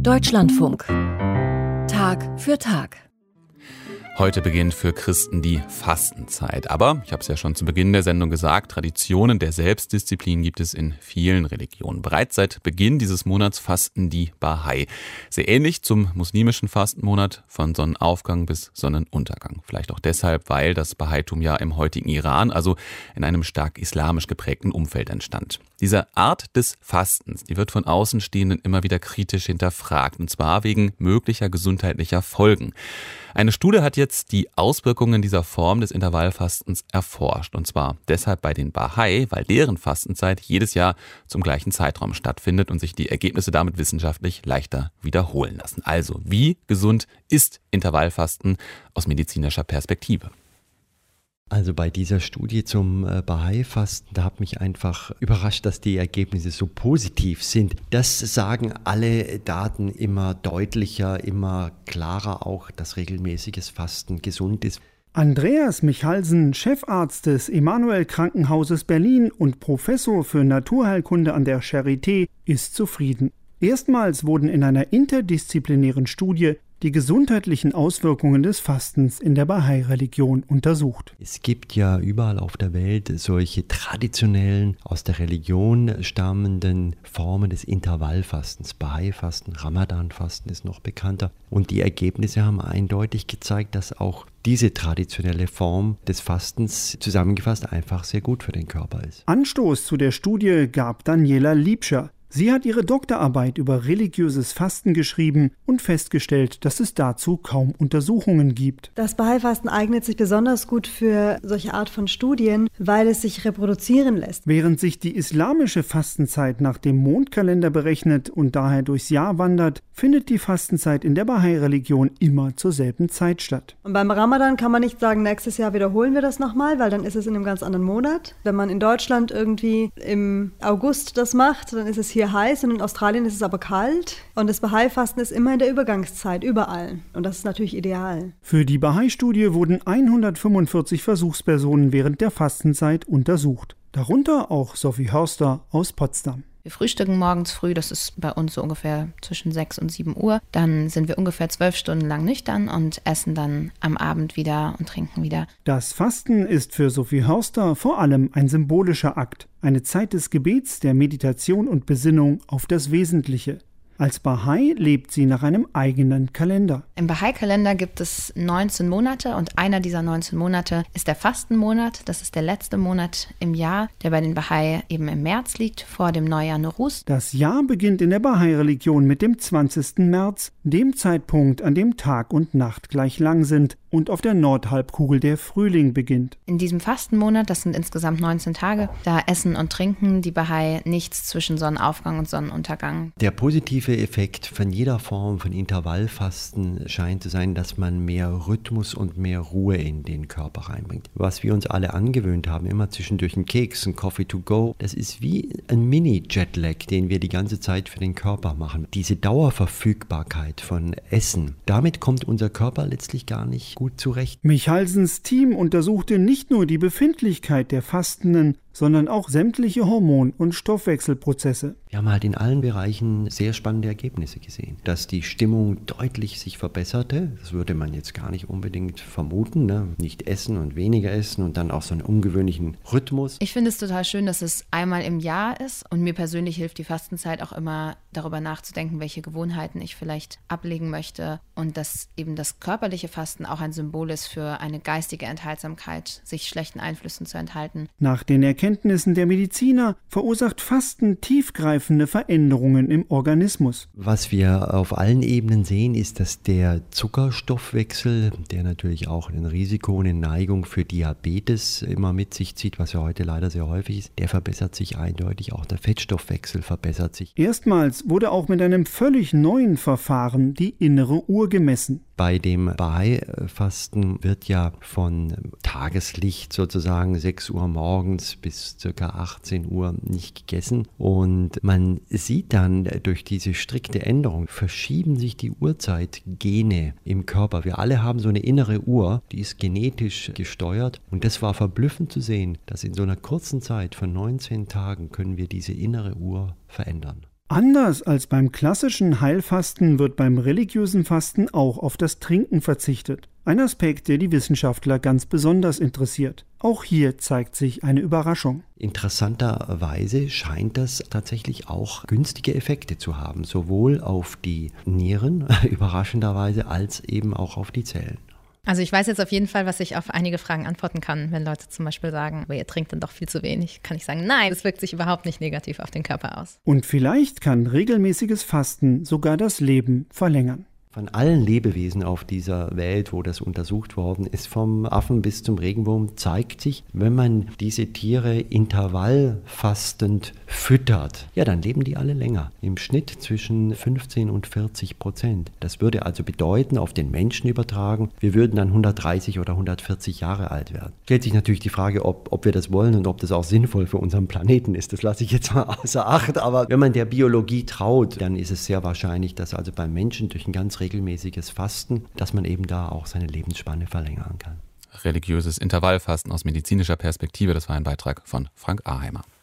Deutschlandfunk. Tag für Tag. Heute beginnt für Christen die Fastenzeit. Aber, ich habe es ja schon zu Beginn der Sendung gesagt, Traditionen der Selbstdisziplin gibt es in vielen Religionen. Bereits seit Beginn dieses Monats fasten die Bahai. Sehr ähnlich zum muslimischen Fastenmonat von Sonnenaufgang bis Sonnenuntergang. Vielleicht auch deshalb, weil das Bahaitum ja im heutigen Iran, also in einem stark islamisch geprägten Umfeld entstand. Diese Art des Fastens, die wird von Außenstehenden immer wieder kritisch hinterfragt, und zwar wegen möglicher gesundheitlicher Folgen. Eine Studie hat jetzt die Auswirkungen dieser Form des Intervallfastens erforscht, und zwar deshalb bei den Bahai, weil deren Fastenzeit jedes Jahr zum gleichen Zeitraum stattfindet und sich die Ergebnisse damit wissenschaftlich leichter wiederholen lassen. Also, wie gesund ist Intervallfasten aus medizinischer Perspektive? Also bei dieser Studie zum Bahai-Fasten, da hat mich einfach überrascht, dass die Ergebnisse so positiv sind. Das sagen alle Daten immer deutlicher, immer klarer auch, dass regelmäßiges Fasten gesund ist. Andreas Michalsen, Chefarzt des Emanuel-Krankenhauses Berlin und Professor für Naturheilkunde an der Charité, ist zufrieden. Erstmals wurden in einer interdisziplinären Studie die gesundheitlichen Auswirkungen des Fastens in der Bahai-Religion untersucht. Es gibt ja überall auf der Welt solche traditionellen, aus der Religion stammenden Formen des Intervallfastens. Bahai-Fasten, Ramadan-Fasten ist noch bekannter. Und die Ergebnisse haben eindeutig gezeigt, dass auch diese traditionelle Form des Fastens zusammengefasst einfach sehr gut für den Körper ist. Anstoß zu der Studie gab Daniela Liebscher. Sie hat ihre Doktorarbeit über religiöses Fasten geschrieben und festgestellt, dass es dazu kaum Untersuchungen gibt. Das Bahai-Fasten eignet sich besonders gut für solche Art von Studien, weil es sich reproduzieren lässt. Während sich die islamische Fastenzeit nach dem Mondkalender berechnet und daher durchs Jahr wandert, findet die Fastenzeit in der Bahai-Religion immer zur selben Zeit statt. Und beim Ramadan kann man nicht sagen, nächstes Jahr wiederholen wir das nochmal, weil dann ist es in einem ganz anderen Monat. Wenn man in Deutschland irgendwie im August das macht, dann ist es hier heiß und in Australien ist es aber kalt. Und das Bahai-Fasten ist immer in der Übergangszeit, überall. Und das ist natürlich ideal. Für die Bahai-Studie wurden 145 Versuchspersonen während der Fastenzeit untersucht. Darunter auch Sophie Hörster aus Potsdam. Wir frühstücken morgens früh, das ist bei uns so ungefähr zwischen 6 und 7 Uhr. Dann sind wir ungefähr 12 Stunden lang nüchtern und essen dann am Abend wieder und trinken wieder. Das Fasten ist für Sophie Hörster vor allem ein symbolischer Akt. Eine Zeit des Gebets, der Meditation und Besinnung auf das Wesentliche. Als Bahai lebt sie nach einem eigenen Kalender. Im Bahai-Kalender gibt es 19 Monate und einer dieser 19 Monate ist der Fastenmonat. Das ist der letzte Monat im Jahr, der bei den Bahai eben im März liegt, vor dem Neujahr Nowruz. Das Jahr beginnt in der Bahai-Religion mit dem 20. März, dem Zeitpunkt, an dem Tag und Nacht gleich lang sind und auf der Nordhalbkugel der Frühling beginnt. In diesem Fastenmonat, das sind insgesamt 19 Tage, da essen und trinken die Bahai nichts zwischen Sonnenaufgang und Sonnenuntergang. Der positive Effekt von jeder Form von Intervallfasten scheint zu sein, dass man mehr Rhythmus und mehr Ruhe in den Körper reinbringt. Was wir uns alle angewöhnt haben, immer zwischendurch einen Keks, ein Coffee to go, das ist wie ein Mini-Jetlag, den wir die ganze Zeit für den Körper machen. Diese Dauerverfügbarkeit von Essen, damit kommt unser Körper letztlich gar nicht gut zurecht. Michalsens Team untersuchte nicht nur die Befindlichkeit der Fastenden, sondern auch sämtliche Hormon- und Stoffwechselprozesse. Wir haben halt in allen Bereichen sehr spannende Ergebnisse gesehen. Dass die Stimmung deutlich sich verbesserte, das würde man jetzt gar nicht unbedingt vermuten, ne? Nicht essen und weniger essen und dann auch so einen ungewöhnlichen Rhythmus. Ich finde es total schön, dass es einmal im Jahr ist und mir persönlich hilft die Fastenzeit auch immer darüber nachzudenken, welche Gewohnheiten ich vielleicht ablegen möchte und dass eben das körperliche Fasten auch ein Symbol ist für eine geistige Enthaltsamkeit, sich schlechten Einflüssen zu enthalten. Nach den Erkenntnissen der Mediziner verursacht Fasten tiefgreifende Veränderungen im Organismus. Was wir auf allen Ebenen sehen, ist, dass der Zuckerstoffwechsel, der natürlich auch ein Risiko und eine Neigung für Diabetes immer mit sich zieht, was ja heute leider sehr häufig ist, der verbessert sich eindeutig. Auch der Fettstoffwechsel verbessert sich. Erstmals wurde auch mit einem völlig neuen Verfahren die innere Uhr gemessen. Bei dem Bahai-Fasten wird ja von Tageslicht sozusagen 6 Uhr morgens bis ca. 18 Uhr nicht gegessen. Und man sieht dann durch diese strikte Änderung, verschieben sich die Uhrzeitgene im Körper. Wir alle haben so eine innere Uhr, die ist genetisch gesteuert. Und das war verblüffend zu sehen, dass in so einer kurzen Zeit von 19 Tagen können wir diese innere Uhr verändern. Anders als beim klassischen Heilfasten wird beim religiösen Fasten auch auf das Trinken verzichtet. Ein Aspekt, der die Wissenschaftler ganz besonders interessiert. Auch hier zeigt sich eine Überraschung. Interessanterweise scheint das tatsächlich auch günstige Effekte zu haben, sowohl auf die Nieren, überraschenderweise, als eben auch auf die Zellen. Also ich weiß jetzt auf jeden Fall, was ich auf einige Fragen antworten kann. Wenn Leute zum Beispiel sagen, aber ihr trinkt dann doch viel zu wenig, kann ich sagen, nein, das wirkt sich überhaupt nicht negativ auf den Körper aus. Und vielleicht kann regelmäßiges Fasten sogar das Leben verlängern. Von allen Lebewesen auf dieser Welt, wo das untersucht worden ist, vom Affen bis zum Regenwurm, zeigt sich, wenn man diese Tiere intervallfastend füttert, ja, dann leben die alle länger. Im Schnitt zwischen 15% und 40%. Das würde also bedeuten, auf den Menschen übertragen, wir würden dann 130 oder 140 Jahre alt werden. Stellt sich natürlich die Frage, ob wir das wollen und ob das auch sinnvoll für unseren Planeten ist. Das lasse ich jetzt mal außer Acht. Aber wenn man der Biologie traut, dann ist es sehr wahrscheinlich, dass also beim Menschen durch ein ganz regelmäßiges Fasten, dass man eben da auch seine Lebensspanne verlängern kann. Religiöses Intervallfasten aus medizinischer Perspektive, das war ein Beitrag von Frank Aheimer.